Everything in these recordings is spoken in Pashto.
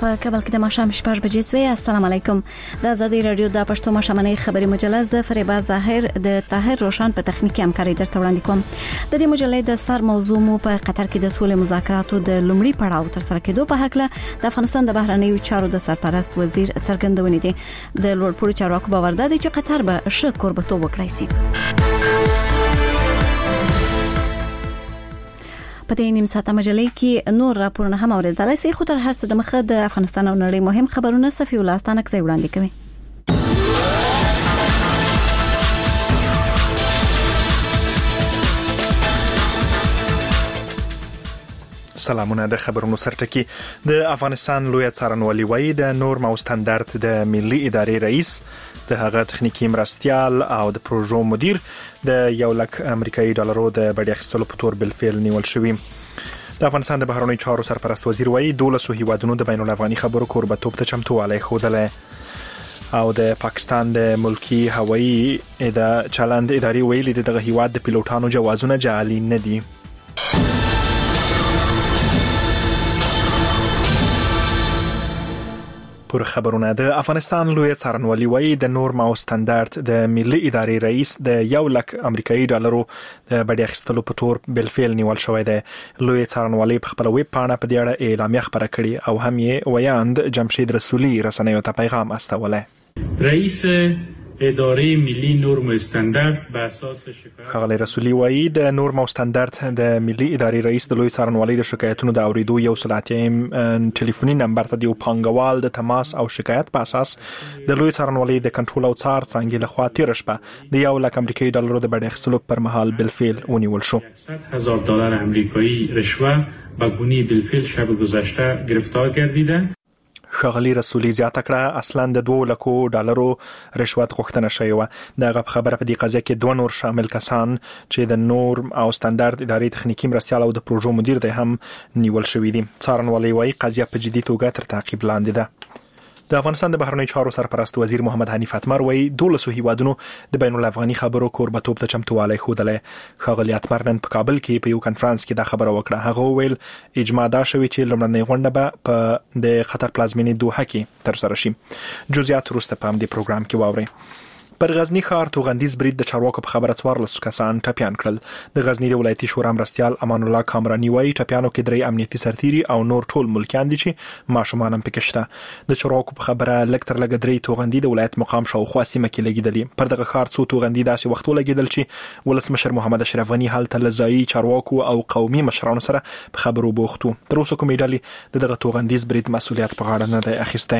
په کابل کې د ماښام 6 بجې سوی. السلام علیکم. د ازادي رادیو د پښتو ماښامنۍ خبري مجله ز فریبا ظاهر د طاهر روشن په تخنیکی همکاري درته وړاندې کوم. د دې مجلې د سر موضوع مو په قطر کې د سولې مذاکراتو د لومړي پړاو تر سره کېدو په حق له د افغانستان د بهرنیو چارو د سرپرست وزیر څرګندونې دي. د لوړپوړو چارواکو باور ده چې قطر به ښه کوربتوب وکړي سي. په دې نیم ساعته مجلې کې نور راپورونه هم اوریدل شي، خو تر هر څه د مخه د افغانستان او نړۍ مهم خبرونه صفي الله ستانک ځای وړاندې کوي. سلامونه. د خبرونو سرټکی د افغانستان لوی څارنوالي وایي د نورم او ستاندرد د ملي ادارې رئیس د هغه تخنیکی مرستيال او د پروژو مدیر د 1 لک امریکایي ډالرو د بډې اخیستلو په تور بل فعل نیول شوی. د افغانستان د بهرنیو چارو سرپرست وزیر وایي 12 هیوادونو د بین الافغاني خبرو کوربتوب ته چمتووالی ښودلی او د پاکستان د ملکی هوایي چلند ادارې ویلي دغه هیواد د پیلوټانو جوازونه جعلي نه دي. پر خبرونه د افغانستان لوی څارنوالي وایي د نورم او ستاندرد د ملي ادارې رئیس د 1 لک امریکایي ډالرو د بډې اخیستلو په تور بل فعل نیول شوی دی. لوی څارنوالي په خپل ویب پاڼه په دې اړه اعلامیه خبره کړې او هم یې ویاند جمشید رسولي رسنیو ته پیغام استولی. رئیس اداره ملی نورم و استاندارد به اساس شکایت خغلی رسولی وایي د نورم او استاندارد د ملي ادارې رئیس د لوی څارنوالۍ د شکایتونو د اوریدو یو سلاتیم ټلیفوني نمبر ته د پانګوال د تماس او شکایت په اساس د لوی څارنوالۍ د کنټرول او څار څنګه له خوا تیر شپه د 1 لک امریکایي ډالرو د بډې اخیستلو پر مهال بالفعل ونیول شو. $100,000 امریکایی رشوه به گونه بالفعل شب گذشته گرفتار گردیده. خغلی رسولی زیاته کړه اصلا د 2 لکو ډالرو رشوت غوښتنه شوی و. دغه خبره په دې قضیه کې 2 نور شامل کسان چې د نورم او ستاندرد ادارې تخنیکی مرستيال او د پروژو مدیر دی هم نیول شوی دي. څارنوالي وایي قضیه په جدي توګه تر تعقیب لاندې ده. د افغانستان د بهرنیو چارو سرپرست وزیر محمد حنیف اتمر وایي 12 هیوادونو د بین الافغاني خبرو کوربتوب ته چمتووالی ښودلی. ښاغلی اتمر نن په کابل کې په یو کنفرانس کې دا خبره وکړه. هغه ویل اجماع دا شوی چې لومړنۍ غونډه به په د قطر پلازمینې دوحه کې تر سره شي. جزئیات وروسته په همدې پروګرام کې واورئ. پر غزنی ښار توغندیز برید د چارواکو په خبره 14 کسان ټپیان کړل. د غزنی د ولایتي شورا مرستيال امان الله کامرانی وایي ټپیانو کې 3 امنیتي سرتیري او نور ټول ملکیان دي چې ماشومان هم پکې شته. د چارواکو په خبره لږ تر لږه 3 توغندي د ولایت مقام شاوخوا سیمه کې لګیدلې. پر دغه ښار څو توغندي داسې وخت ولګیدل چې ولسمشر محمد اشرف غنی هلته لزایي چارواکو او قومي مشرانو سره په خبرو بوختو. تر اوسه کومې ډلې دغه توغندیز برید مسؤلیت په غاړه نه دی اخیستی.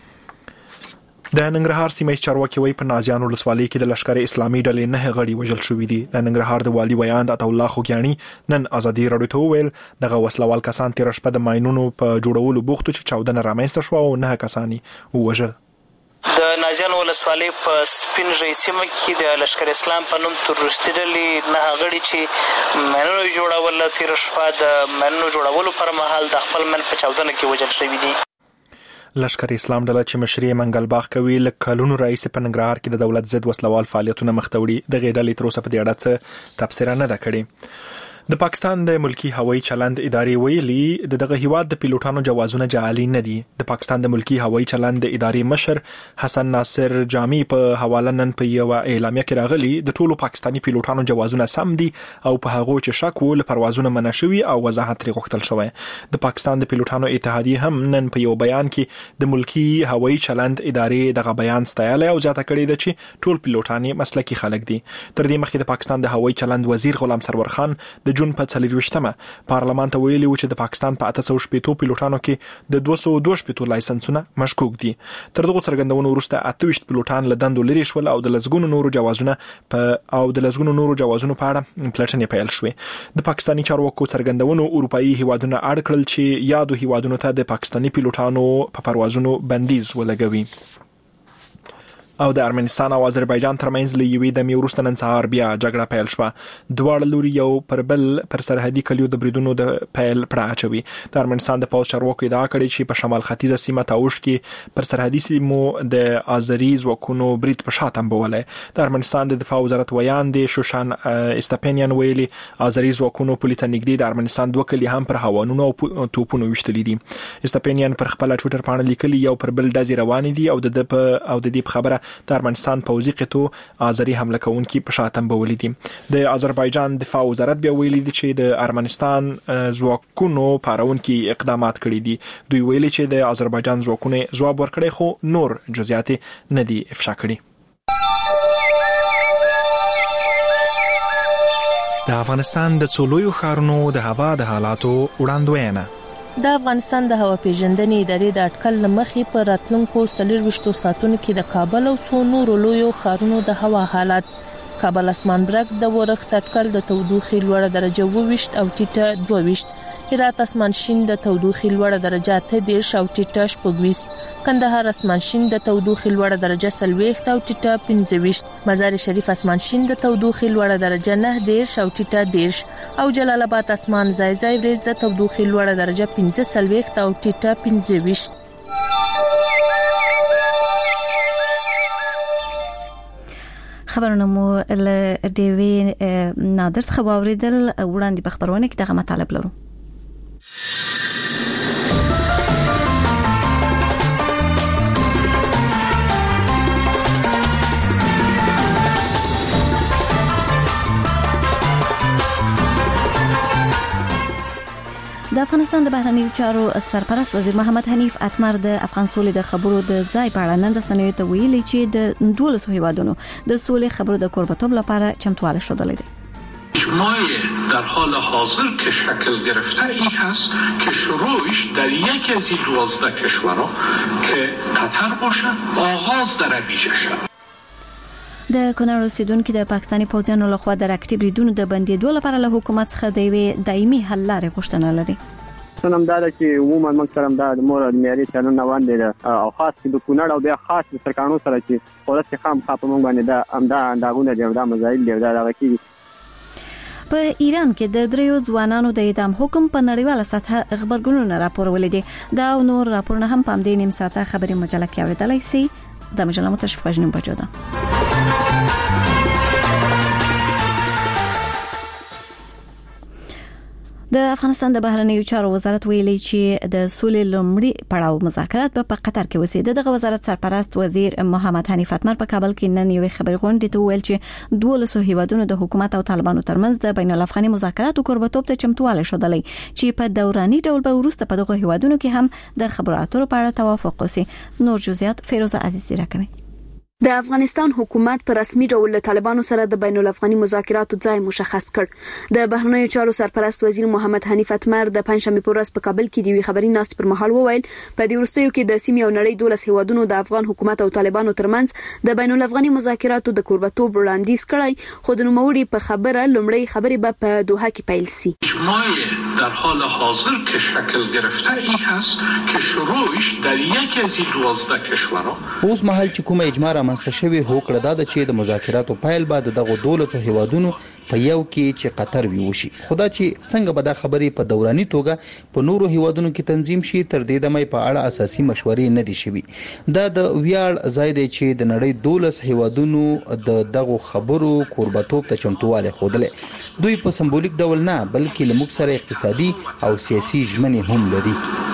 د ننګرهار سیمه چارواکي وایي په نازیان ولسوالۍ کې د لشکر اسلامي ډلې 9 غړي وژل شوي دي. د ننګرهار د والي ویاند عطا الله خوګیاني نن ازادي رادیو ته وویل دغه وسلوال کسان تیر شپه د ماینونو په جوړولو بوختو چې 14 رامنځته شو او 9 کسان وژل. د نازیان ولسوالۍ په سپین ژۍ سیمه کې د لشکر اسلام په نوم تروریستي ډلې 9 غړي چې ماینونو جوړول تیر شپه د ماینونو جوړولو پر مهال د خپل من په 14 کې وژل شوي دي. لشکر اسلام ډله چې مشري منګل باغ کوي لکه کلونو رئیس په ننګرهار کې د دولت ضد وسلوال فعالیتونه مختوړي. د غېډلې تر اوسه په دې اړه څه تبصره نه ده کړې. د پاکستان د ملکی هوایي چلند ادارې ویلي دغه هیواد د پیلوټانو جوازونه جعلي نه دي. د پاکستان د ملکی هوایي چلند ادارې مشر حسن ناصر جامی په حواله نن په یو اعلامیه کې راغلي د ټولو پاکستاني پیلوټانو جوازونه سم دي او په هغه چې شک ول پروازونه منع شوي او وضاحت لري غوښتل شوی. د پاکستان د پیلوټانو اتحادیه هم نن په یو بیان کې د ملکی هوایي چلند ادارې دغه بیان ستایلی او ځاته کړی دی چې ټول پیلوټان مسلکي خلک دي. تر دې مخکې د پاکستان د هوایي چلند وزیر غلام سرور خان د جون په 24مه پارلمان ته ویلي و چې د پاکستان په 800 پیلوټانو کې د 212 لایسنسونه مشکوک دي. تر دغه څرګندونو وروسته 28 پیلوټان له دندو لري شول او د لزګونو نورو جوازونو په اړه پلټنې پیل شوې. د پاکستاني چارواکو څرګندونو اروپאי هیوادونه اړ کړل چې یادو هیوادونو ته د پاکستاني پیلوټانو په پروازونو بندیز ولګوي. او د ارمنستان او آذربایجان ترمنځ له یوې د میورست نن سهار بیا جګړه پیل شوه. دواړه لوري یو پر بل پر سرحدي کلیو د بریدونو د پیل پړه اچوي. د ارمنستان د پوځ چارواکو ادعا کړې چې په شمال ختیځه سیمه تاوش کې پر سرحدي سیمو د آذری ځواکونو برید په شا تنبوله. د ارمنستان د دفاع وزارت ویان دی شوشان استپینیان ویلي آذری ځواکونو پولیټه نږدې د ارمنستان دوه کلی هم پر هوانونو او توپونو وشتلې دي. استپینیان پر خپل ټویټر باندې لیکلي یو پر بل ډزې روان دي او د دې خبره د ارمنستان پوځي قطو آذری حمله کوونکي په شا تنبولې دي. د آذربایجان دفاع وزارت بیا ویلي دي چې د ارمنستان ځواکونو پارونکي اقدامات کړي دي. دوی ویلي چې د آذربایجان ځواکونو ځواب ورکړي خو نور جزئیات نه دي افشا کړي. د افغانستان د څولویو ښارونو د هوا د حالاتو وړاندوینه. د افغانستان د هوا پیژندنې ادارې د اټکل لمخې په راتلونکو 24 ساعتونو کې د کابل او څو نورو لویو ښارونو د هوا حالات. کابل اسمان برګ د ورښت اټکل د تودوخې لوړه درجه 22 او ټیټه 22. هرات اسمان شین د تودوخې لوړه درجه 13 او ټیټه 24. کندهار اسمان شین د تودوخې لوړه درجه 40 او ټیټه 25. مزار شریف اسمان شین د تودوخې لوړه درجه 9 او ټیټه 10. او جلال آباد اسمان ځای ځای ورځ د تودوخې لوړه درجه 15 او ټیټه 25. خبرونه مو له ډیوی نادر څخه واوریدل. وړاندې په خبرونه کې دغه مطالب لرو. د افغانستان د بهرنیو چارو سرپرست وزیر محمد حنیف اتمر د افغان سولې د خبرو د ځای په اړه نن رسنیو ته ویلي چې د 12 هیوادونو د سولې خبرو د کوربتوب لپاره چمتواله شدل دي. اجماع در حال حاضر که شکل گرفته ای هست که شروعش در یکی از این 12 کشورها که قطر باشد آغاز در ویژه شد. د کونړ اوسیدونکو د پاکستاني پوځیانو لخوا د راکټي بریدونو د بندیدو لپاره له حکومت څخه د یوې دایمي حل لارې غوښتنه لري. سنم دا چې عموما موږ سره د مور د معیاري چلن روان دي او خاص د کونړ او بیا خاص د سرکانو سره چې قدرت خام په موږ باندې دا امدا انداغونه دي دا مزایل دي دا راکې. په ایران کې د دریو ځوانانو د اعدام حکم په نړیواله سطحه خبرګونونه راپورولې دي. دا نور راپورونه هم په دې نیم ساعته خبري مجله کې اوریدلای شئ. د مجله متشفه جنوب بجو ده. د افغانستان د بهرنیو چارو وزارت ویلي چې د سولې لومړي پړاو مذاکرات په قطر کې وسیده. دغه وزارت سرپرست وزیر محمد حنیف اتمر په کابل کې نن یو خبري غونډه ته ویل چې 12 هیوادونو د حکومت او طالبانو ترمنځ د بین الافغاني مذاکراتو کوربتوب ته چمتواله شدلې چې په دوراني ډول به وروسته په دغه هیوادونو کې هم د خبرو اترو په اړه توافق وسی. نور جزئیات فیروزه عزیزی راکوي. د افغانستان حکومت په رسمي ډول له طالبانو سره د بین الافغاني مذاکراتو ځای مشخص کړ. د بهرنیو چارو سرپرست وزیر محمد حنیف اتمر د پنځشنبه په ورځ په کابل کې د خبري ناست پر مهال وویل په دې وروستیو کې د سیمې او نړۍ 12 هیوادونو د افغان حکومت او طالبانو ترمنځ د بین الافغاني مذاکراتو د کوربتوب وړاندیز کړی خو د نوموړي په خبره لومړی خبرې به په دوحه کې پیل شي. اجماع در حال حاضر که شکل گرفته ای هست که شروعش در یکی از این 12 کشورها. اوس مهال چې کومه اجماع رامنځته شوې هوکړه دا چې د مذاکراتو پایل بعد دغه 12 هیوادونو په یو کې چې قطر ویوشي. خدا چې څنګه به دا خبرې په دوراني توګه په نورو هیوادونو کې تنظیم شي تر دې دمه په اړه اساسي مشورې نه دي شوي. دا د ویاړ ځای دی چې د نړۍ 12 هیوادونو د دغه خبرو کوربتوب ته چمتواله خوده. دوی په سمبولیک ډول نه بلکې لموږ سره اقتصادي او سیاسي ژمنې هم لري.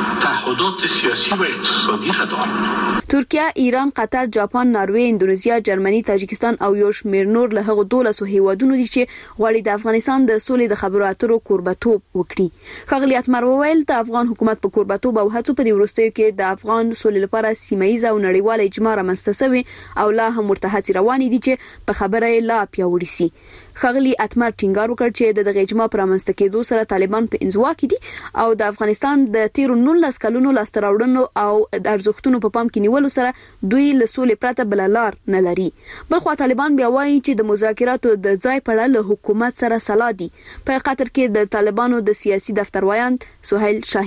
تعهدات سیاسی و اقتصادی را دارند. ترکیه، ایران، قطر، ژاپن، نروژ، اندونیزیا، جرمني، تاجکستان او یو شمېر نور له هغو 12 هیوادونو دي چې غواړي د افغانستان د سولې د خبرو اترو کوربتوب وکړي. ښاغلي اتمر وویل د افغان حکومت په کوربتوب او هڅو په دې وروستیو کې د افغان سولې لپاره سیمایي او نړیواله اجماع رامنځته شوې او لا هم ورته هڅې روانې دي چې په خبره لا پیاوړې شي. ښاغلي اتمر ټینګار وکړ چې د اجماع پر رامنځته کېدو سره طالبان په انزوا کې دي او د افغانستان د 13 کلونو لاسته راوړنو او د ارزښتونو په پام کې نیولو سره دوی له سولې پرته بل لار نه لري. بلخو طالبان بیا وایي چې د مذاکراتو د ځای په اړه له حکومت سره سلا دي. په قطر کې د طالبانو د سیاسي دفتر وایاند سهیل شاهین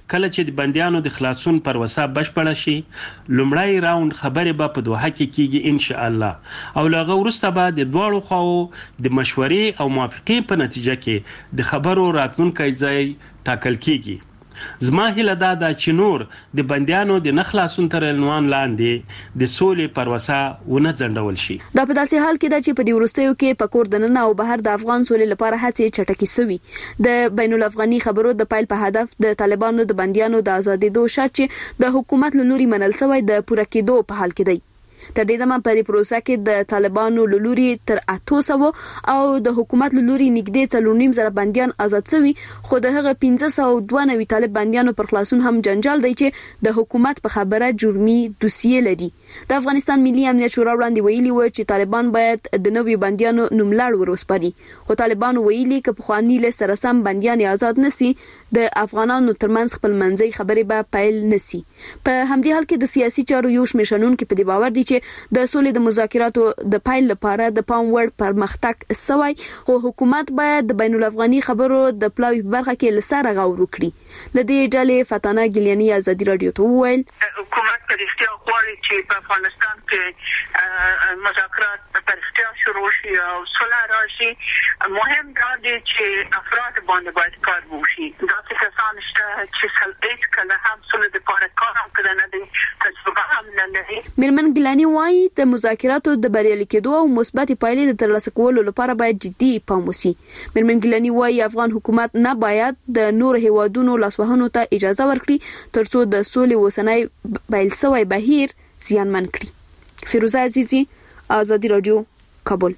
کله چې د بندیانو د خلاصون پروسه بشپړه شي لومړی راوند خبرې به په دوحه کې کیږي ان شاء الله او لغه وروسته به د دواړو خواو د مشورې او موافقې په نتیجه کې د خبرو راتلونکی ځای ټاکل کیږي. زما هیله دا ده چې نور د بندیانو د نخلاصون تر عنوان لاندې د سولې پروسه ونه ځنډول شي. دا په داسې حال کې ده چې په دې وروستیو کې په کور دننه او بهر د افغان سولې لپاره هڅې چټکې شوي. د بین الافغاني خبرو د پایل په هدف د طالبانو د بندیانو د ازادېدو شرط چې د حکومت له لوري منل شوی د پوره کېدو په حال کې دی. تر دې دمه په دې پروسه کې د طالبانو له لوري تر 800 او د حکومت له لوري نږدې 4.5 بنديان آزاد شوي خو د هغه 592 طالب بنديانو پر خلاصون هم جنجال دی چې د حکومت په خبره جرمي دوسیه لري. د افغانستان ملي امنیت شورا وړاندې ویلي و چې طالبان باید د نوې بنديانو نوملړ وروسپاري خو طالبان ویلي چې په خواني له سره سم بنديان آزاد نسی د افغانانو ترمنځ خپل منځي خبرې به پایل نسی. په همدې حال کې د سیاسي چارو یو شمیشنون کې په دې باور دي چې د سولې د مذاکراتو د پایل لپاره د پام وړ پرمختګ سوی خو حکومت باید د بین الافغاني خبرو د پلاوی برخه کې لسره غوړ وکړي. لدې ډلې فتانه ګلیانی ازادي رادیو ته وویل حکومت په اختیار غواړي چې په افغانستان کې مذاکرات په اختیار شروع شي او صلح راشي. مهم دا دی چې افراد باندې باید کار وشي. دا څه کسان شته چې هیڅ کله هم صلح لپاره کار هم کړی نه دي تجربه هم نه لري. میرمن ګیلانی وايي د مذاکراتو د بریالي کېدو او مثبت پایلې د ترلاسه کولو لپاره باید جدي پام وشي. میرمن ګیلانی وايي افغان حکومت نه باید د نور هیوادونو لاسوهنو ته اجازه ورکړي ترڅو د سولې وسنۍ بایل سوی بهیر زیانمن کړي. فیروزه عزیزی، آزادی رادیو، کابل.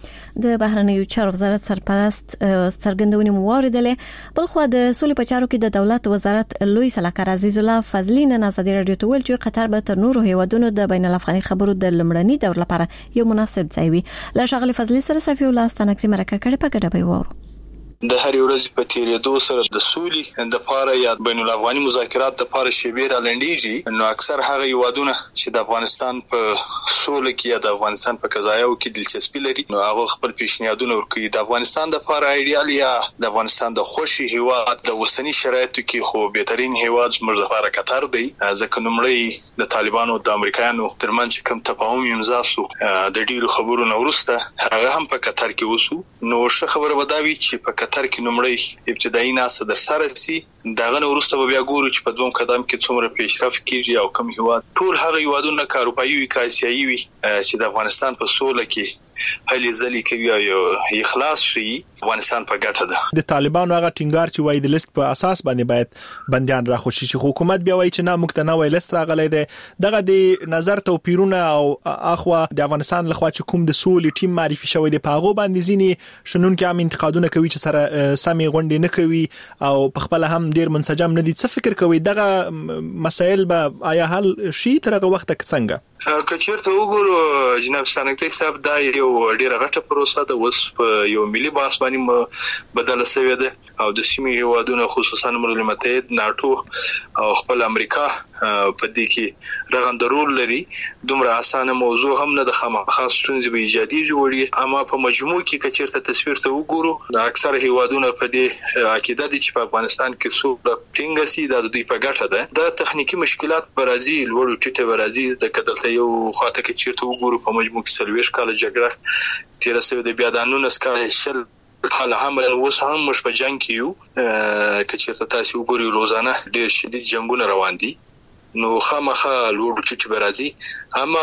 د بهرنیو چارو وزارت سرپرست څرګندونې مو واوریدلې. بلخو د سولې په چارو کې د دولت وزارت لوی سلاکار عزیز الله فضلی نن آزادي رادیو ته ویل چې قطر به تر نورو هیوادونو د بین الافغاني خبرو د لمړني دور لپاره یو مناسب ځای وي. له شغله فضلی سره صفی الله استانکسي مرکه کړي په ګډه به وورو. د هر ورځ په تیریدو سره د سولې د لپاره یا بین الافغاني مذاکرات د لپاره شیبیر لنډیږي نو اکثر هغه یوادونه چې د افغانستان په سولې کې یا د افغانستان په قضایاو کې دلچسپي لري نو هغه خپل پیشنهادونه ورکوي. د افغانستان د لپاره ایډیال یا د افغانستان د خوشي هیواد د وسنی شرایطو کې خو بهترین هیواد زموږ لپاره قطر دی. ځکه نومړی د طالبانو او د امریکایانو ترمنځ کوم تفاهم امضا شو د ډیرو خبرو نه وروسته هغه هم په قطر کې وسو. نو ښه خبره وداوي چې په قطر کې نومړی ابتدایي ناسه در سره سي داغه وروسته بیا ګورو چې په دوم قدم کې څومره پیشرفت کیږي او کوم هیواد ټول هغه هیوادونه کاروبایي وي کاسيایي وي چې د افغانستان په سوله کې هلي ځلې کوي او اخلاص شي افغانستان په ګټه ده. د طالبانو هغه ټینګار چې وایي د لیست په اساس باندې باید بنديان راخوشي شي حکومت بیا وایي چې نه مقتنوي لیست راغلی دی. دغه د نظر توپیرونه او اخوا د افغانستان لخوا چې کوم د سولې ټیم معرفي شوی دی په هغه باندې ځینی شنون کې هم انتقادونه کوي چې سره سمي غونډې نه کوي او په خپل هم ډیر منسجم نه دي. څه فکر کوي دغه مسایل به آیا حل شي تر هغه وخت څنګه؟ کچېرته وګورو جناب سانکتي صاحب دا یو ډیره غټه پروسه ده اوس په یو ملي باس باندې بدله شوې ده او د سیمې هیوادونو خصوصا ملل متحد ناتو او خپل امریکا په دې کې رغنده رول لري. دومره اسانه موضوع هم نه د خامخا ستونزې به ایجادي جوړي اما په مجموع کې کچېرته تصویر ته وګورو د اکثر هیوادونو په دې عقیده دي چې په افغانستان کې سوله ټینګه سي د دوی په ګټه ده. د تخنیکی مشکلات برازیل ورو ټیټه برازیل د کدل یو خاطر کې چیرته وګورو په مجموع کې سلويش کال جګړه 1300 د بیا د 19 کال شل کال هم اوس هم مش په جنگ کې یو کې چیرته تاسو وګورئ روزانه ډېر شدید جنگونه روان دي نو خامخا لوړ ټیټ برازي اما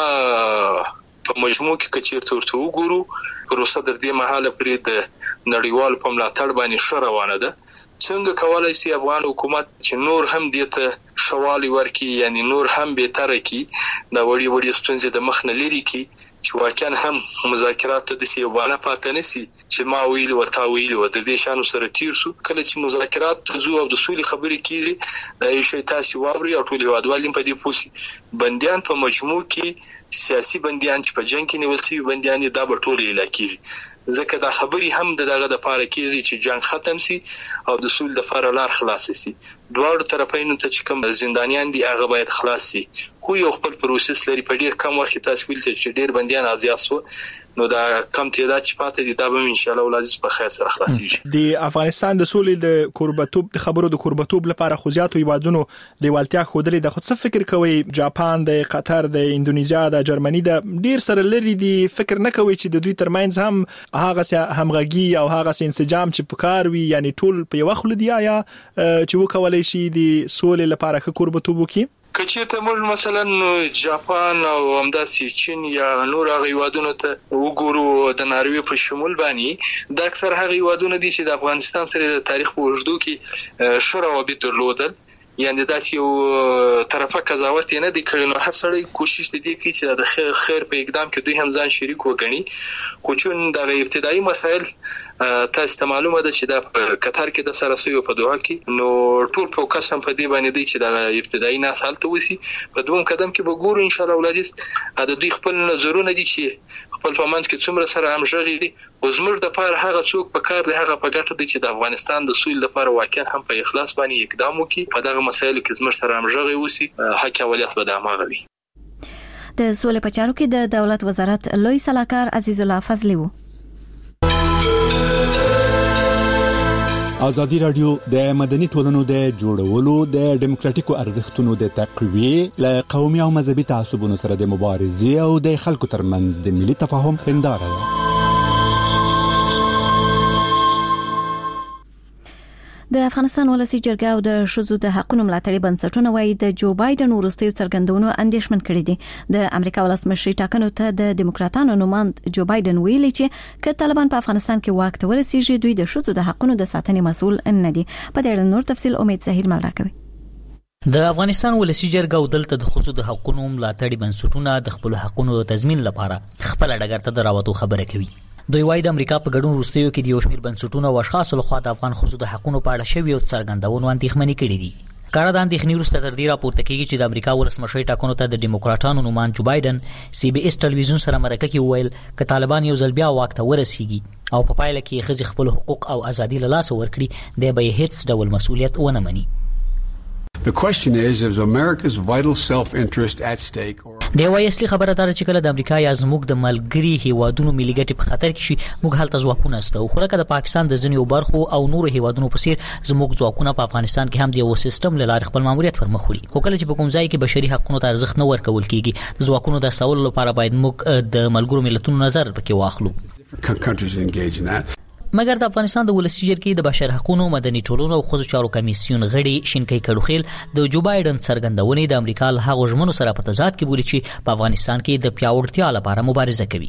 په مجموع کې چیرته ورته وګورو پروسه در دې مهاله پرې د نړیوال په ملاتړ باندې شو روانه ده. څنګه کولای شي افغان حکومت چې نور هم دته شوالي ورکي یعنی نور هم به تر کی دا وړي وړي ستونزې د مخ نه لري کی چې واقعا هم مذاکرات د سی وبانه پاتې نسی چې ما ویل او تا ویل او د دې شانو سره تیر سو کله چې مذاکرات تزو او د سولې خبرې کیږي دا یو شی تاسو واوري او ټول هیوادوالین په دې پوسی بنديان په مجموع کې سیاسي بنديان چې په جنگ کې نیول شي بنديان دا په ټول علاقې ځکه دا خبري هم دغه د پاره کېږي چې جنگ ختم شي او د سول د لپاره لار خلاص شي. دواړو طرفینو ته چې کوم زندانیان دي هغه باید خلاص شي. خو یو خپل پروسس لري په ډیر کم وخت تاسو ویل چې ډیر بنديان آزاد شو نو دا کم تعداد چې پاتې دي دا به ان شاء الله ولادي په خیر سره خلاصيږي. د افغانستان د سولې د کوربتوب د خبرو د کوربتوب لپاره خو زیاتو هیوادونو لیوالتیا خودلې د خود څه فکر کوي؟ جاپان د قطر د اندونیزیا د جرمني د ډیر سره لري دي فکر نه کوي چې د دوی ترمنځ هم هغه همغږي او هغه انسجام چې پکار وي یعنی ټول په یو خل دی یا چې وکولای شي د سولې لپاره کوربتوب وکړي؟ کچېته موږ مثلا جاپان او همداسې چین یا نور هغه هیوادونو ته وګورو د ناروې په شمول باندې د اکثر هغه هیوادونو دي چې د افغانستان سره د تاریخ په اوږدو کې ښه روابط درلودل یعنی داسې یو طرفه قضاوت نه دی کړی نو هر سړی کوشش دی کوي چې د خیر په اقدام کې دوی هم ځان شریک وګڼي خو چون د ابتدایي مسایل تاسو معلومه ده چې د قطر کې د سره سوی په دوه کې نو ټول فوکس هم په دې باندې دی چې د ابتدایي نه حالت وسی په دوم قدم کې به ګورو ان شاء الله ولادیست د دوی خپل نظرونه دي چې خپل فهمند کې څومره سره همغږي دي او زموږ د لپاره هغه څوک په کار دی هغه په ګټه دي چې د افغانستان د سولې لپاره واقعا هم په اخلاص باندې اقدام وکړي په دغه مسایلو کې زموږ سره همغږي وسی حق اولیت به د اماغه وي. د سولې په چارو کې د دولت وزارت لوی صلاحکار عزیز الله فضلی وو. ازادي رادیو د مدني ټولنو د جوړولو د ډیموکراتیکو ارزښتونو د تقویې له قومي او مذهبي تعصبونو سره د مبارزې او د خلکو ترمنځ د ملي تفاهم هنداره ده. د افغانستان ولسی جرګه او د شذو د حقوقو ملاتړي بنسټونه وايي د جو بایدن وروستیو څرګندونو اندیشمن کړي دي. د امریکا ولسمشر ټاکنو ته د دیموکراتانو نوماند جو بایدن ویلي چې ک طالبان په افغانستان کې واک ته ورسیږي دوی د شذو د حقوقو د ساتنې مسؤل نه دي. په دې اړه نور تفصيل امید ظاهر مل راکوي. د افغانستان ولسی جرګه او دلته د خصوصي د حقوقو ملاتړي بنسټونه د خپل حقوقو تضمین لپاره خپل ډګر ته دراوته خبره کوي. دوی وايي د امریکا په ګډون وروستیو کې د یو شمېر بنسټونو او اشخاصو لخوا د افغان خصوصي د حقوقو په اړه شوی او څرګندونو اندېښمنې کړې دي. کار د اندېښنې وروسته تر دې راپورته کېږي چې د امریکا ولسمشر ټاکنو ته د دیموکراتانو نوماند جو بایدن سی بي اس ټلویزیون سره مرکه کې وویل ک طالبان یو ځل بیا واک ته ورسیږي او په پایله کې خځې خپل حقوق او ازادي له لاسه ورکړي د به هیڅ ډول مسؤلیت ونه مني. The question is America's vital self-interest at stake or دی وايي اصلي خبره دا چې کله د امریکا یا زموږ د ملګری هیوادونو ملي ګټې په خطر کې شي موږ هلته ځواکونه استو خو لکه د پاکستان د ځینو برخو او نورو هیوادونو په څیر زموږ ځواکونه په افغانستان کې هم د یو سیستم له لارې خپل ماموریت پر مخ وړي. خو کله چې په کوم ځای کې بشري حقوقو ته ارزښت نه ورکول کیږي د ځواکونو د استولو لپاره باید موږ د ملګرو ملتونو نظر پکې واخلو. مګر د افغانستان د ولسی جرګې د بشر حقوقو مدني ټولنو او خصوصي چارو کمیسیون غړي شینکي کډوخیل د جو بایدن څرګندونې د امریکا له هغو ژمنو سره په تضاد کې بولي چې په افغانستان کې د پیاوړتیا لپاره مبارزه کوي.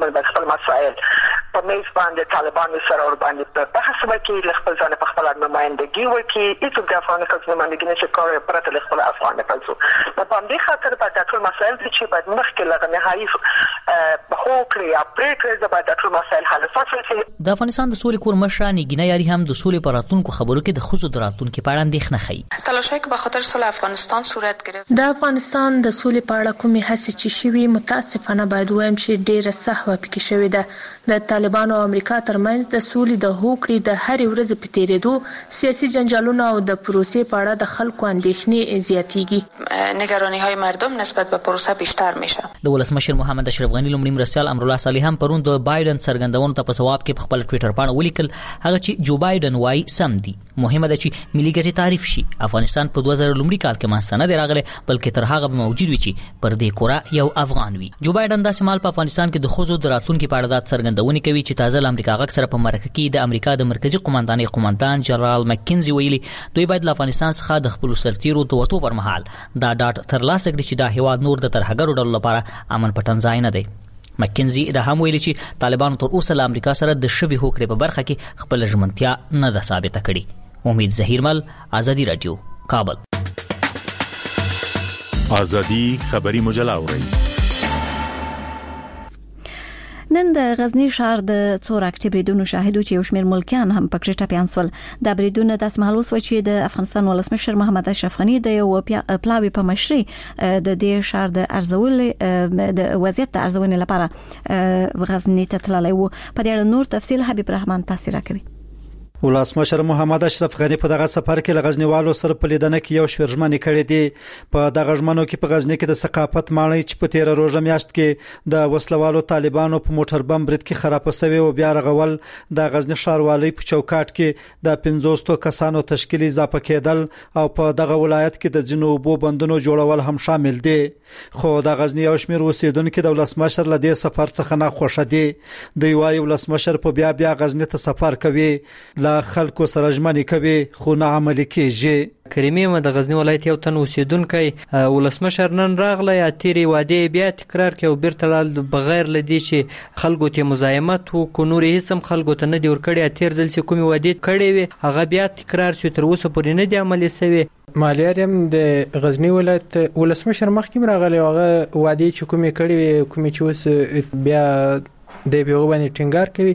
په میز باندې طالبانو سره ور باندې په بحث وکړي خپل ځان په خپل نمائندګي وکړي چې د افغان خلکو نمائندګي نشي کولای پرته خپل افغان خلکو په باندې خاطر په ټول مسایل چې باید مخکې لغه نهایی په هوکړي یا پریکړه د باید ټول مسایل حل شي. د افغانستان د سولې کور مشران ګینه یاري هم د سولې پر راتلونکو خبرو کې د خصوصي دراتونکو په اړه اندېښنه ښيي. تلاشی که به خاطر صلح افغانستان صورت گرفت د افغانستان د سولې په اړه کومې هڅې چې شوي متاسفانه باید وایم چې ډېره سهوه پکې شوې ده. د طالبانو او امریکا ترمنځ د سولې د هوکړې د هرې ورځې په تیریدو سیاسي جنجالونه او د پروسې په اړه د خلکو اندېښنې زیاتېږي. نگرانی‌های مردم نسبت به پروسه بیشتر میشه. د ولسمشر محمد اشرف غنی لومړی مرستیال امرالله صالح هم پرون د بایدن څرګندونو ته په جواب کې په خپل ټوئیټر باندې ولیکل هغه چې جو بایدن وايي سم دي. مهمه ده چې ملي ګټې تعریف شي. افغانستان په 2000 لومړي کال کې مانسته نه دی راغلی بلکې تر هغه موجود وي چې پر دې کورا یو افغان وي. جو بایدن د سیمال په افغانستان کې د خزو دراتونکو په اړه د څرګندونې کوي چې تازه امریکا غږ سره په مرکه کې د امریکا د مرکزی قوماندان جنرال مکینزي ویلي دوی باید له افغانستان څخه د خپل سرتیرو د وټو پر مهال دا ډاټ ترلاسه کړي چې دا هیواد نور د ترهګرو ډلو لپاره امن پټن ځای نه دی. مکینزي دا هم ویلي چې طالبانو تر اوسه له امریکا سره د شوی هوکړې په برخه کې خپل ژمنتیا نه ده ثابته کړې. امید ظهیرمل، آزادی رادیو، کابل. آزادی خبری مجله اورئ. نن د غزنی ښار د څو راکټي بریدونو شاهدو چې یو شمېر ملکیان هم پکې ټاپیان سول. دا بریدونه داسې مهال وسو چې د افغانستان ولسمشر محمد اشرف غنی د یو پلاوی په مشرۍ د دې ښار د ارزولې د وضعیت د ارزونې لپاره غزنی ته تللی وو. په دې اړه نور تفصیل حبیب رحمان تاسو راکوي. ولسمشر محمد اشرف غنی په دغه سفر کې لغزنیوالو سره په لیدنه کې یو شمېر ژمنې کړې دي. په دغه ژمنو کې په غزنی کې د ثقافت ماڼۍ چې په 13 روزه میاشت کې د وسلوالو طالبانو په موټر بم برید کې خراب شوی او بیا رغول، د غزنی ښاروالۍ په چوکاټ کې د 500 کسانو تشکیل اضافه کېدل او په دغه ولایت کې د جنوبو بندونو جوړول هم شامل دي. خو د غزنی یو شمېر اوسیدونکو د ولسمشر له دې سفر څخه نه خوښ دي. دوی وايي ولسمشر په بیا غزنی ته سفر کوي، خلکو سره ژمنې کوي خو نه عملي کیږي. کریمي د غزنی ولایت یو تن اوسیدونکی ولسمشر نن راغله یا تیری وعده بیا تکرار کوي بیرته لال بغیر لدی چې خلکو ته مزاحمت او کو نور هیڅ هم خلکو ته نه دی ورکړی. تیر ځل چې کومي وعده کړې وي هغه بیا تکرار شو، تر اوسه پورې نه دی عملي شوی. مالیارم د غزنی ولایت ولسمشر مخکې راغلی هغه وعده چې کومي کړې وي کومي چې اوس بیا د بیو باندې ټینګار کوي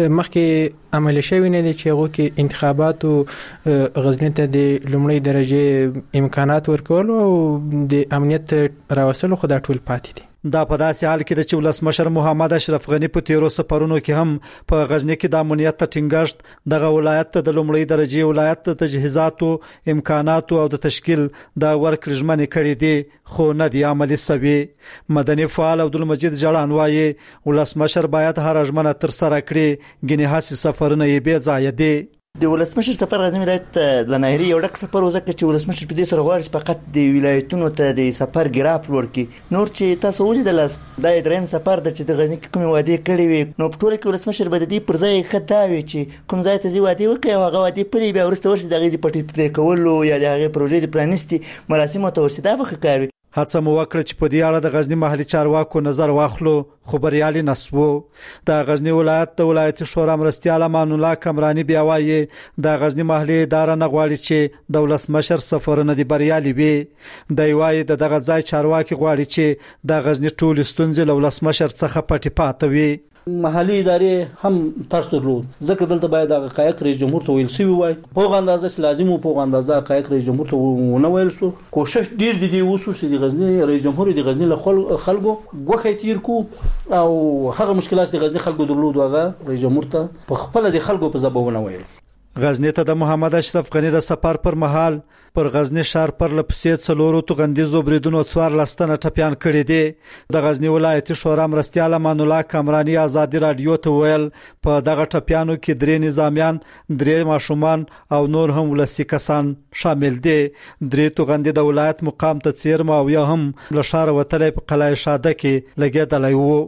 مخکې عملي شوی نه دي چې هغه کې انتخابات او غزنی ته د لومړی درجه امکانات ورکول او د امنیت راوصلو خو د ټول پاتې دي. دا په داسې حال کې د ولسمشر محمد اشرف غنی په 13 سفرونو کې هم په غزنی کې د امنیت ته ټینګښت دغه ولایت ته د لومړی درجه ولایت ته تجهیزاتو امکاناتو او د تشکیل د ورکړې ژمنې کړې دي خو نه دی عملي شوی. مدني فعال عبدالمجید جړان وايي ولسمشر باید هر ژمنه تر سره کړي، ګنې هڅې سفرونه یې بې ځایه دي. د ولسمشر سفر غزنی ولایت د نهري یو ډک سفر وزکه چې ولسمشر په دې سره غواړي فقط د ولایتونو ته د سفر ګراف ورکړي. نور چې تاسو ولیدل د دریم سفر د چې د غزنی کوم وعده کړی وي نو په ټول کې ولسمشر به د دې پر ځای خداوي چې کوم ځای ته وعده وکړي او هغه وعده پرې بیا ورسته ورشي د غږی پټي پرې کولو یا د هغه پروژې د پلانستي مراسمو ته ورسېدا به کوي. هڅه مو وکړه چې په دې اړه د غزنی محلي چارواکو نظر واخلو خو بریالي نسو. د غزنی ولایت د ولایت شورا مرستیال امان الله کمرانی بیا وایي د غزنی محلي اداره نه غواړي چې د ولسمشر سفرونه دی بریالي وي. د وایي دغه ځای چارواکي غواړي چې د غزنی ټول ستونزې له ولسمشر څخه پټي پاتې وي. محلي ادارې هم تاسو درلود ځکه دلته باید د حقایق رئیس جمهور ته ویل شوی وای په اندازه لازم او په اندازه حقایق رئیس جمهور ته ونه ویل شو. کوشش ډیر دي وسو چې د غزنی رئیس جمهور د غزنی له خلکو غوخه تیر کو او هغه مشکلات د غزنی خلکو درلود هغه رئیس جمهور ته په خپل د خلکو په زبونه ویل. غزنی ته د محمد اشرف غنی د سفر پر مهال پر غزنی شهر پر لپسې څلورو توغندیزو بریدونو 14 تنه ټپيان کړي دي. د غزنی ولایت شورا مرستیال امان الله کمرانی آزادی رادیو ته ویل په دغه ټپيانو کې 3 نظامیان، 3 ماشومان او نور هم ولسی کسان شامل دي. 3 توغندي د ولایت مقام ته چیرم او یا هم لشار وتلې په قلعه شاده کې لګیدلای وو.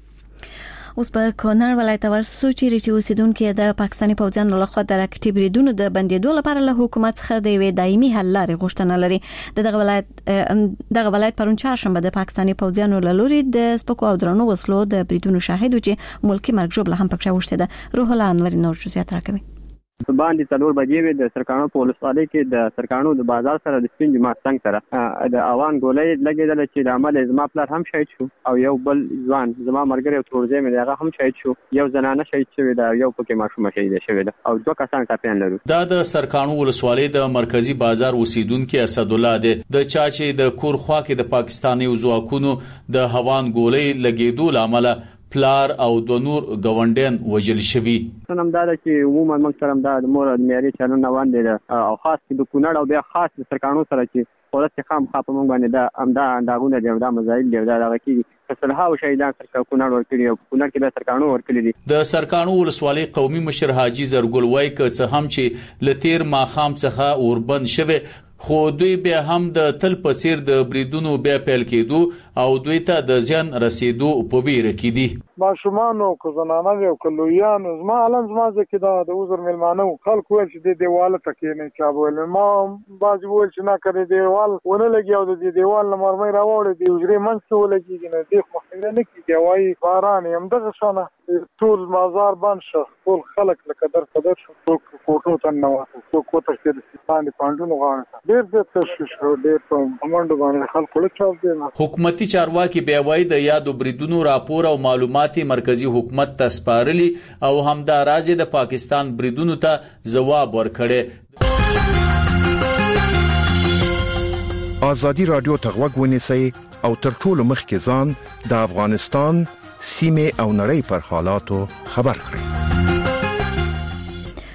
اوس په کونړ ولایت ورسو چې اوسیدونکو د پاکستاني پوځیانو لخوا د راکټي بریدونو د بندیدو لپاره له حکومت څخه د وی دایمي حل لارې غوښتنه لري. دغه ولایت پرون چهارشنبه د پاکستاني پوځیانو له لوري د سپکو او درنو وسلو د بریدونو شاهد چې ملکی مرګ جوړه هم پکښه وشته ده. روح الله انور نور جزئیات راکوي. باندې څلور بجې وي د سرکانو په ولسوالۍ کې د سرکانو د بازار سره د سپین جماعت څنګه سره د اوان ګولې لګیدل چې د عمل زما پلار هم شهید شو او یو بل ځوان زما مرګره تورځې مې هغه هم شهید شو، یو زنانه شهید شوی دا یو پکې ماشوم شهید شوی دا او 2 کسان ټاپیان لرو. دا د سرکانو ولسوالۍ د مرکزی بازار اوسیدونکو اسد الله دی د چاچې د کور خوا کې د پاکستاني ځواکونو د هوان ګولې لګیدو لامل پلار او د نور گاونډین وجل شوی. نن دا چې عموما موږ سره د مور د معیاري چلن روان دي او خاص د کونړ او بیا خاص د سرکانو سره چې قدرت خام خاپه موږ باندې دا امدا انداغونه دی دا مزایل دی دا کې فصلها او شهیدان سرکانو کونړ ورکړي او کونړ کې به سرکانو ورکړي دي. د سرکانو ولسوالۍ قومي مشر حاجی زرګل وای ک څه هم چې لتیر ماخام څخه اوربند شوه خو دوی به هم د تل پڅیر د بریدونو بیا پیل کېدو او دوی ته د ځان رسیدو په ویره کې دي. ماشومان او زنانه او کلویان زما علم زما ځکه دا د وزر ملمانو خلکو چې د دیواله تکې نه چا بول ما باز ول چې نه کړی دیوال ونه لګي او د دیوال نمرمه راوړي دی وجري منځ کې ولګي نه دی خو نه کیږي وای باران هم دغه شانه ټول مازار بند شو ټول خلک لکه در شو ټول کوټو ته نو ټول کوټه کې د ستانې پاندونو غاړه ډېر د تشویش ډېر په منډه باندې خلکو له چاپ دي. حکومتي چارواکي بیا وایي د یادو بریدونو راپور او معلومات مرکزی حکومت ته سپارلي او همدا راز د پاکستان بریدونو ته جواب ورکړي. آزادی رادیو ته غوږ ونیسئ او تر ټولو مخکې ځان د افغانستان سیمه او نړۍ پر حالاتو خبر کړئ.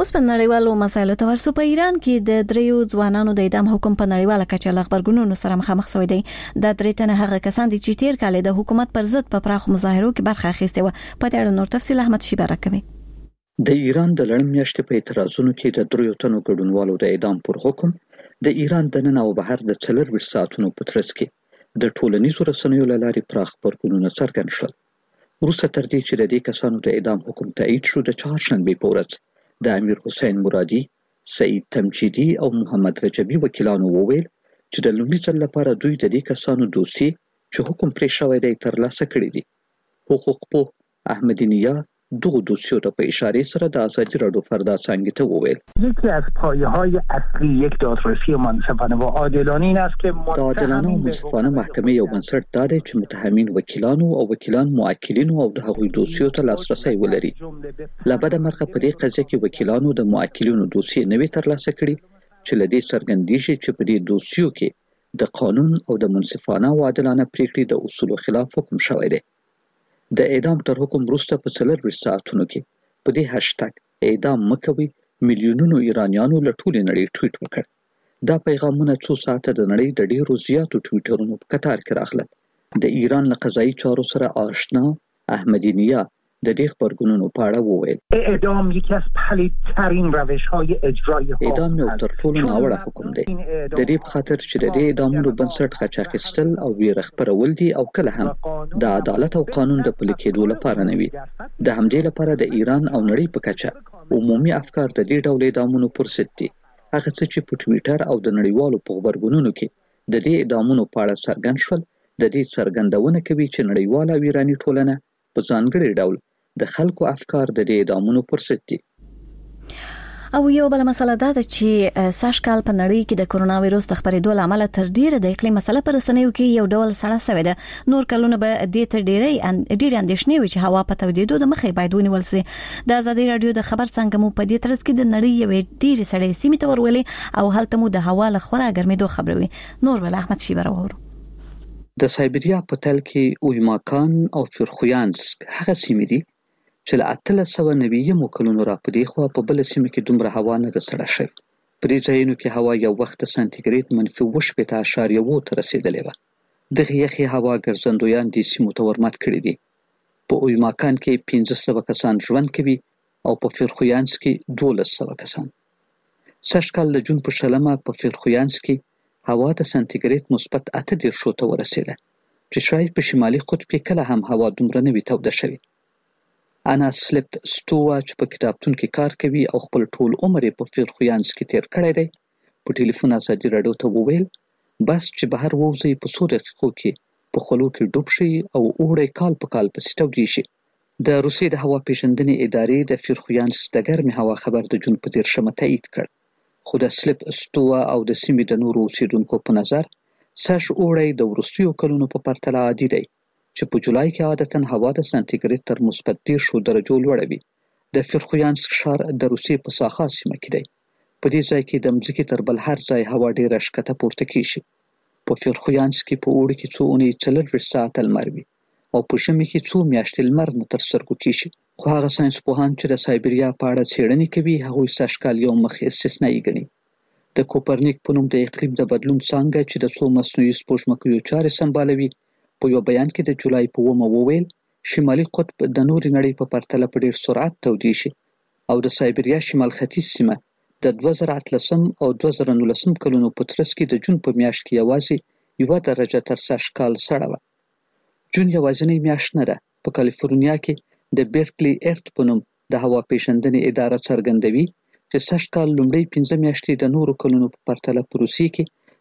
اوس په نړیوالو مسایلو ته ورسو. په ایران کې د دریو ځوانانو د اعدام حکم په نړیواله کچه له خبرګونونو سره مخامخ شوی دی. د درې تنه هغه کسان دي چې تیر کال د حکومت پر ضد په پراخ مظاهرو کې برخه اخیسته و. په دې اړه نور تفصیل احمد شیبه راکوي. د ایران د لړم میاشتې په اعتراضونو کې د دریو تنو ګډونوالو د اعدام پر حکم د ایران د نن او بهر د 24 ساعتونو په ترڅ کې د ټولنیزو رسنیو له لارې پراخ خبرګونونه څرګند شول. وروسته تر دې چې د دې کسانو د اعدام حکم تایید شو، د چهارشنبې په ورځ د امیر حسین مرادي، سعید تمجیدي او محمد رجبي وکیلانو وویل چې د لومړي ځل لپاره دوی د دې کسانو دوسیې چې حکم پرې شوی دی ترلاسه کړي دي. حقوق‌پوه احمدی نیا دو دوسیو ته په اشاره سره د آزادی رادیو فردا څنګه ته وویل یکی از پایه‌های اصلی یک دادرسی منصفانه و عادلانه این است که عادلانه او منصفانه محکمه یو بنسټ دا دی چې متهمین وکیلانو او وکیلان معاکلینو او د هغوی دوسیو ته لاسرسی ولري. له بده مرغه په دې قضیه کې وکیلانو د معاکلینو دوسیې نه وي ترلاسه کړي چې له دې څرګندېږي چې په دې دوسیو کې د قانون او د منصفانه او عادلانه پریکړې د اصولو خلاف حکم شوی دی. د اعدام تر حکم وروسته په 24 ساعتونو کې په دې هاشټګ اعدام مکوي میلیونونو ایرانیانو له ټولې نړۍ ټویټ وکړ. دا پیغامونه څو ساعته د نړۍ د ډیرو زیاتو ټویټرونو په قطار کې راغلل. د ایران له قضایي چارو سره آشنا احمدی نیا د دې خبرګونونو په اړه وویل اعدام یکی از پلیدترین روش‌های اجرای حکم اعدام یو تر ټولو ناوړه حکم دی. د دې په خاطر چې د دې اعدامونو بنسټ خچ اخیستل او ویره خپرول دي او کله هم د عدالت او قانون د پلي کېدو لپاره نه وي. د همدې لپاره د ایران او نړۍ په کچه عمومي افکار د دې ډول اعدامونو پر ضد دي. هغه څه چې په ټویټر او د نړیوالو په خبرګونونو کې د دې اعدامونو په اړه څرګند شول د دې څرګندونه کوي چې نړیواله او ایراني ټولنه په ځانګړي ډول د خلکو افکار د دې اعدامونو پر ضد دي. او یو بل مسله ده چې سږ کال په نړۍ کې د کرونا وایروس د خپرېدو لامل تر ډیره د اقلیم مسله پر رسنیو کې یو ډول سړه شوې ده. نور کلونه به دې ته ډېر اندېښنې وي چې هوا په تودېدو د مخې باید ونیول شي. د آزادي رادیو د خبر څنګه مو په دې ترڅ کې د نړۍ یو ډېر سړې سیمې ته ورولې او هلته مو د هوا له خورا ګرمېدو خبروي. نور ول احمد شیبه راوړو. د سایبریا په تل کې اویماکان او فرخویانسک هغه سیمې دي چې له 1890 کلونو را پدې خو په بل سیمه کې دومره هوا نه سړه شوه. په دې ځایونو کې هوا یو وخت سانتیګریډ -8.2 ته رسیدلې و. دغه یخي هوا ګرځندویان د سیمو ته ورمات کړي دي. په اویماکان کې 1500 کسان ژوند کوي او په فرخویانس کې 1200 کسان. سږ کال د جون په شلمه په فرخویانس کې هوا د سانتیګریډ -8 ته ورسیده چې شاید په شمالي قطب کې کله هم هوا دومره نه وي توده شوې. انا سلیپت ستووا چې په کتابتون کې کار کوي او خپل ټول عمر په فرخویانس کې تیر کړی دی په ټلیفون آزادي رادیو ته وویل بس چې بهر ووځي په څو دقیقو کې په خلو کې ډوب شي او اوړی کال په کال پسې تودې شي. د روسیې د هوا پیژندنې ادارې د فرخویانس د ګرمې هوا خبر د جون په 13 تایید کړ. خو د سلیپ ستووا او د سیمې د نورو اوسیدونکو په نظر سږ اوړی د وروستیو کلونو په پرتله عادي دی چې په جولای کې عادتاً هوا د سانتیګریډ تر -10 درجو لوړه وي. د فرخویانسک ښار د روسیې په ساخا سیمه کې دی. په دې ځای کې د مځکې تر بل هر ځای هوا ډېره ښکته پورته کیږي. په فرخویانسک کې په اوړي کې څو اونۍ 40 ساعته لمر وي او په ژمي کې څو میاشتې لمر نه تر سترګو کیږي. خو هغه ساینسپوهان چې د سایبریا په اړه څېړنې کوي هغوی سږ کال یو مخ استثنایي ګڼي. د کوپرنیک په نوم د اقلیم د بدلون څانګه چې د څو مصنوعي سپوږمکیو چارې سمبالوي په یو بیان کې د جولای په 9 وویل شمالي قطب د نوري نړۍ په پرتله په ډیر سرعت تودې شي او د سایبریا شمال ختیځ سیمه د 2013 او 2019 کلونو په ترڅ کې د جون په میاشت کې یوازې 1 درجه تر سږ کال سړه وه. جون یوازینۍ میاشت نه ده. په کالیفورنیا کې د بیرکلی ارت په نوم د هوا پیژندنې اداره څرګندوي چې سږ کال لومړی 15 میاشتې د نورو کلونو په پرتله په روسیې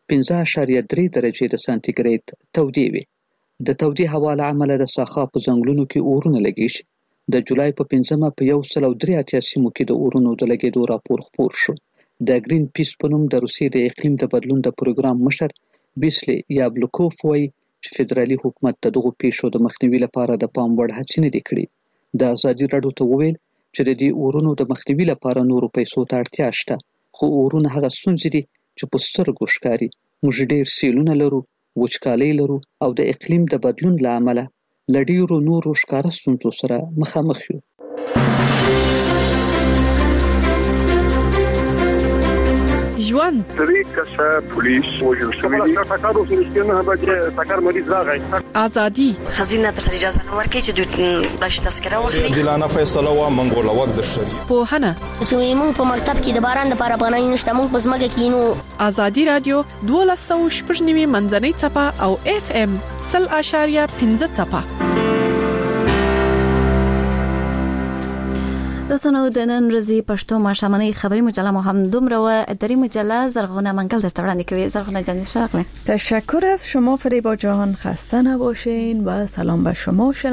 کې 5.3 درجې د سانتیګریډ تودې وي. د تودې هوا له امله د ساخا په ځنګلونو کې اورونه لګیږي. د جولای په 5 په 183 سیمو کې د اورونو د لګېدو راپور خپور شو. د گرین پیس په نوم د روسیې د اقلیم د بدلون د پروګرام مشر بیسلی یابلوکوف وایي چې فدرالي حکومت د دغو پیښو د مخنیوي لپاره د پام وړ هڅې نه دي کړې. د آزادي رادیو ته وویل چې د دې اورونو د مخنیوي لپاره نورو پیسو ته اړتیا شته، خو اورونه هغه ستونزې دي چې په سترګو ښکاري. موږ ډېر سیلونه لرو، وچکالۍ لرو او د اقلیم د بدلون له امله له ډېرو نورو ښکاره ستونزو سره مخامخ یو. ژوند 3 کسه پولیس وژل شوی دي ټاکر اوس نشته نه به ټاکر مریض راغی ازادي خزینه تر اجازه نه ورکړي چې دوی باش تذکره واخلي دلانه فیصله و منګول وخت د شری پوهنه چې موږ په مکتب کې د باران لپاره پناه نشته موږ په ځمکه کې نو ازادي رادیو 12.9 منځنۍ چپه او FM 0.5 چپه دوستانو د نن ورځې پښتو ماښامنۍ خبری مجله مو هم دومره و دری مجله زرغونه منگل در وړاندې کوي. زرغونه جان شغله تشکر از شما فریبا جان، خسته نباشین و سلام به شما.